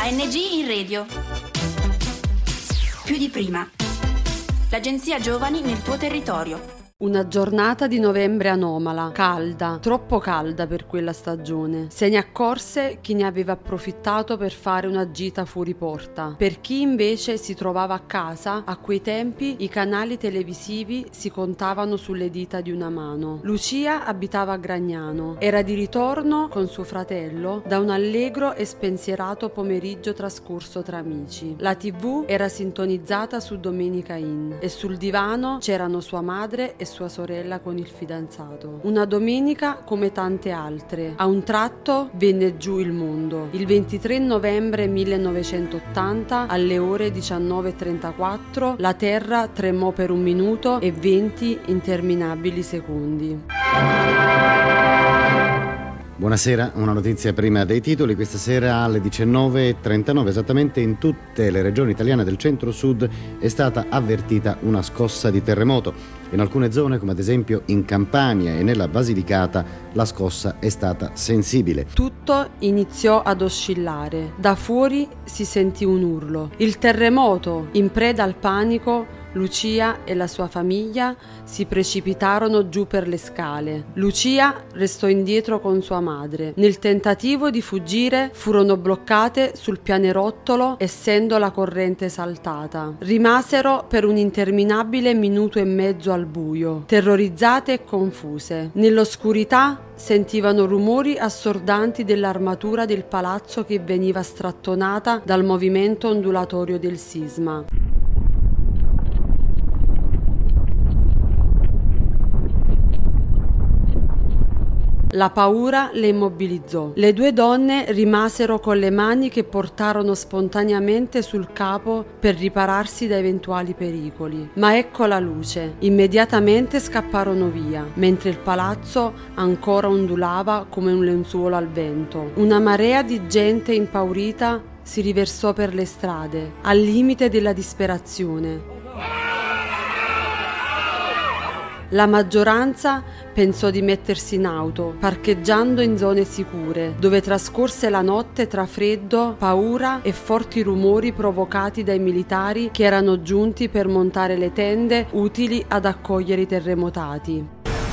ANG in radio. Più di prima. L'agenzia Giovani nel tuo territorio. Una giornata di novembre anomala, calda, troppo calda per quella stagione. Se ne accorse chi ne aveva approfittato per fare una gita fuori porta. Per chi invece si trovava a casa, a quei tempi i canali televisivi si contavano sulle dita di una mano. Lucia abitava a Gragnano. Era di ritorno con suo fratello da un allegro e spensierato pomeriggio trascorso tra amici. La TV era sintonizzata su Domenica In e sul divano c'erano sua madre e sua sorella con il fidanzato. Una domenica come tante altre. A un tratto venne giù il mondo. Il 23 novembre 1980 alle ore 19:34 la Terra tremò per 1 minuto e 20 interminabili secondi. Buonasera, una notizia prima dei titoli. Questa sera alle 19:39 esattamente in tutte le regioni italiane del centro-sud è stata avvertita una scossa di terremoto. In alcune zone, come ad esempio in Campania e nella Basilicata, la scossa è stata sensibile. Tutto iniziò ad oscillare. Da fuori si sentì un urlo. Il terremoto, in preda al panico, Lucia e la sua famiglia si precipitarono giù per le scale. Lucia restò indietro con sua madre. Nel tentativo di fuggire furono bloccate sul pianerottolo essendo la corrente saltata. Rimasero per un interminabile minuto e mezzo al buio, terrorizzate e confuse. Nell'oscurità sentivano rumori assordanti dell'armatura del palazzo che veniva strattonata dal movimento ondulatorio del sisma. La paura le immobilizzò. Le 2 donne rimasero con le mani che portarono spontaneamente sul capo per ripararsi da eventuali pericoli. Ma ecco la luce. Immediatamente scapparono via, mentre il palazzo ancora ondulava come un lenzuolo al vento. Una marea di gente impaurita si riversò per le strade, al limite della disperazione. La maggioranza pensò di mettersi in auto, parcheggiando in zone sicure, dove trascorse la notte tra freddo, paura e forti rumori provocati dai militari che erano giunti per montare le tende utili ad accogliere i terremotati.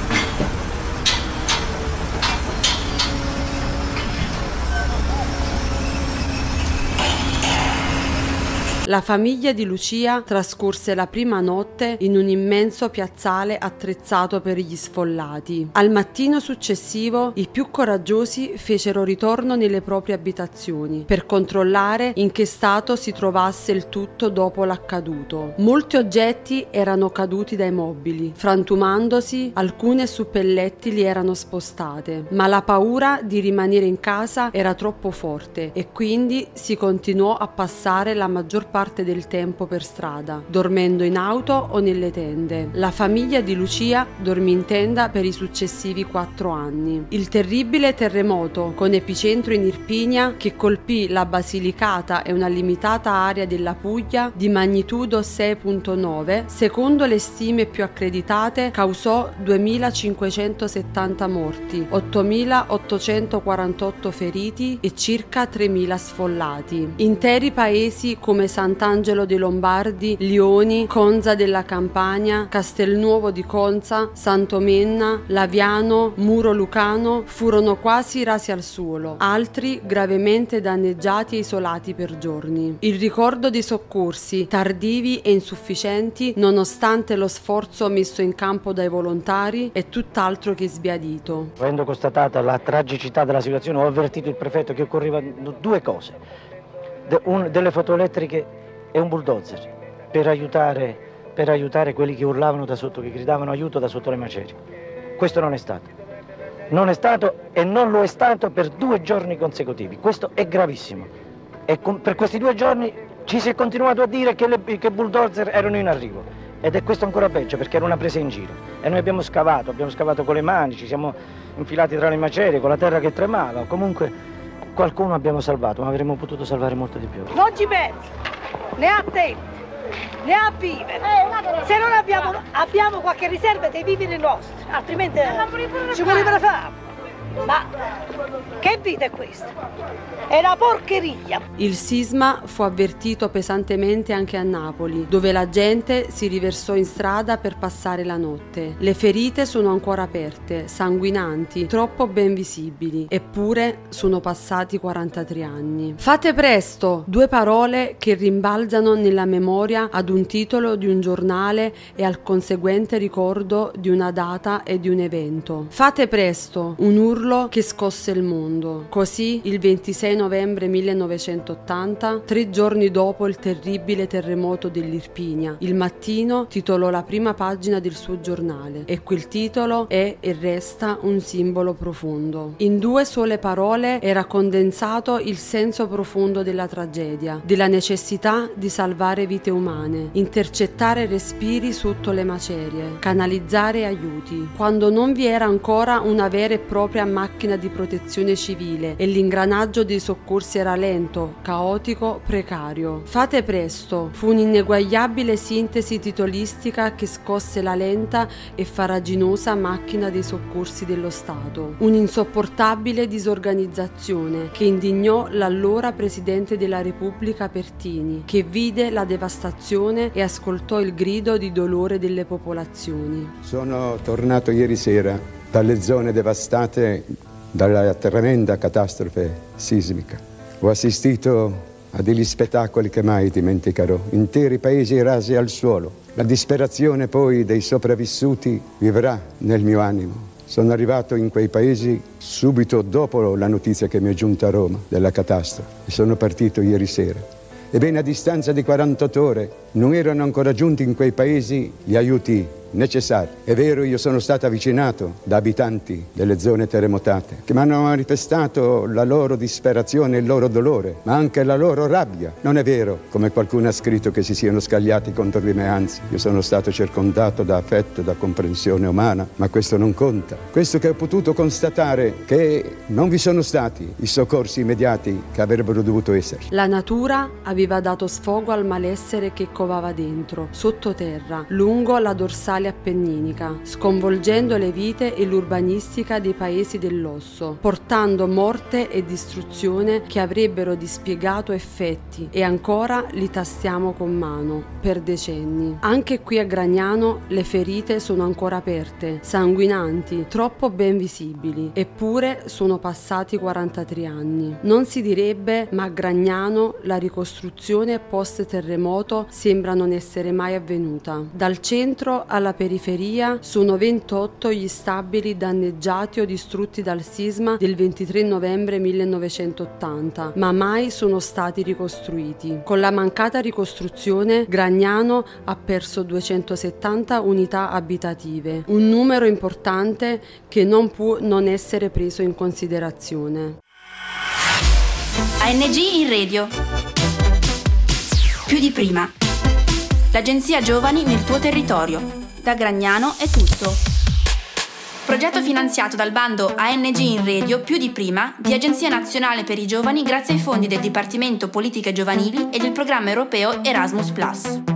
La famiglia di Lucia trascorse la prima notte in un immenso piazzale attrezzato per gli sfollati. Al mattino successivo i più coraggiosi fecero ritorno nelle proprie abitazioni per controllare in che stato si trovasse il tutto dopo l'accaduto. Molti oggetti erano caduti dai mobili, frantumandosi, alcune suppelletti li erano spostate, ma la paura di rimanere in casa era troppo forte e quindi si continuò a passare la maggior parte del tempo per strada, dormendo in auto o nelle tende. La famiglia di Lucia dormì in tenda per i successivi 4 anni. Il terribile terremoto, con epicentro in Irpinia, che colpì la Basilicata e una limitata area della Puglia di magnitudo 6.9, secondo le stime più accreditate, causò 2.570 morti, 8.848 feriti e circa 3.000 sfollati. Interi paesi come Sant'Angelo dei Lombardi, Lioni, Conza della Campania, Castelnuovo di Conza, Santomenna, Laviano, Muro Lucano furono quasi rasi al suolo, altri gravemente danneggiati e isolati per giorni. Il ricordo dei soccorsi, tardivi e insufficienti, nonostante lo sforzo messo in campo dai volontari, è tutt'altro che sbiadito. Avendo constatata la tragicità della situazione, ho avvertito il prefetto che occorrevano 2 cose. Delle fotoelettriche e un bulldozer per aiutare quelli che urlavano da sotto, che gridavano aiuto da sotto le macerie. Questo non è stato e non lo è stato per 2 giorni consecutivi. Questo è gravissimo e per questi 2 giorni ci si è continuato a dire che bulldozer erano in arrivo ed è questo ancora peggio perché era una presa in giro e noi abbiamo scavato con le mani, ci siamo infilati tra le macerie con la terra che tremava. Comunque qualcuno abbiamo salvato, ma avremmo potuto salvare molto di più. Non ci pensi, né a te, né a vivere. Se non abbiamo qualche riserva dei viveri nostri, altrimenti ci voleva fare. Ma che vita è questa? È una porcheria! Il sisma fu avvertito pesantemente anche a Napoli, dove la gente si riversò in strada per passare la notte. Le ferite sono ancora aperte, sanguinanti, troppo ben visibili, eppure sono passati 43 anni. Fate presto! 2 parole che rimbalzano nella memoria ad un titolo di un giornale e al conseguente ricordo di una data e di un evento. Fate presto! Un urlo che scosse il mondo. Così, il 26 novembre 1980, 3 giorni dopo il terribile terremoto dell'Irpinia, Il Mattino titolò la prima pagina del suo giornale, e quel titolo è e resta un simbolo profondo. In 2 sole parole era condensato il senso profondo della tragedia, della necessità di salvare vite umane, intercettare respiri sotto le macerie, canalizzare aiuti, quando non vi era ancora una vera e propria macchina di protezione civile e l'ingranaggio dei soccorsi era lento, caotico, precario. Fate presto fu un'ineguagliabile sintesi titolistica che scosse la lenta e farraginosa macchina dei soccorsi dello Stato. Un'insopportabile disorganizzazione che indignò l'allora Presidente della Repubblica Pertini, che vide la devastazione e ascoltò il grido di dolore delle popolazioni. Sono tornato ieri sera dalle zone devastate dalla tremenda catastrofe sismica. Ho assistito a degli spettacoli che mai dimenticherò, interi paesi rasi al suolo. La disperazione poi dei sopravvissuti vivrà nel mio animo. Sono arrivato in quei paesi subito dopo la notizia che mi è giunta a Roma della catastrofe e sono partito ieri sera. Ebbene, a distanza di 48 ore non erano ancora giunti in quei paesi gli aiuti necessari. È vero, io sono stato avvicinato da abitanti delle zone terremotate che mi hanno manifestato la loro disperazione e il loro dolore, ma anche la loro rabbia. Non è vero, come qualcuno ha scritto, che si siano scagliati contro di me, anzi, io sono stato circondato da affetto, da comprensione umana, ma questo non conta. Questo che ho potuto constatare che non vi sono stati i soccorsi immediati che avrebbero dovuto esserci. La natura aveva dato sfogo al malessere che covava dentro, sottoterra, lungo la dorsale appenninica, sconvolgendo le vite e l'urbanistica dei paesi dell'osso, portando morte e distruzione che avrebbero dispiegato effetti, e ancora li tastiamo con mano, per decenni. Anche qui a Gragnano le ferite sono ancora aperte, sanguinanti, troppo ben visibili, eppure sono passati 43 anni. Non si direbbe, ma a Gragnano la ricostruzione post-terremoto sembra non essere mai avvenuta. Dal centro alla periferia sono 28 gli stabili danneggiati o distrutti dal sisma del 23 novembre 1980, ma mai sono stati ricostruiti. Con la mancata ricostruzione, Gragnano ha perso 270 unità abitative, un numero importante che non può non essere preso in considerazione. ANG in radio. Più di prima. L'agenzia Giovani nel tuo territorio. Da Gragnano è tutto. Progetto finanziato dal bando ANG in radio più di prima di Agenzia Nazionale per i Giovani grazie ai fondi del Dipartimento Politiche Giovanili e del programma europeo Erasmus+.